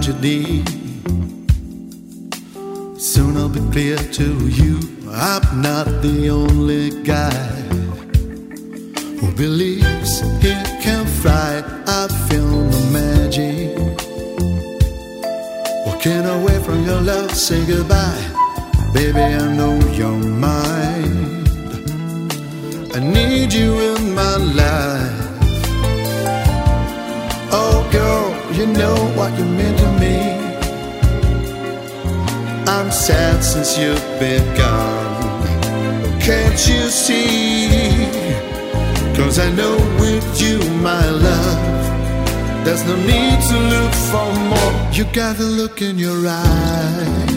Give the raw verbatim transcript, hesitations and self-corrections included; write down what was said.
tragedy. Soon it'll be clear to you I'm not the only guy who believes he can fly. I feel the magic. Walking away from your love, say goodbye. Baby, I know you're mine. I need you in my life. Oh girl, you know what you mean to me. I'm sad since you've been gone. Can't you see? Cause I know with you, my love, there's no need to look for more. You got the look in your eyes.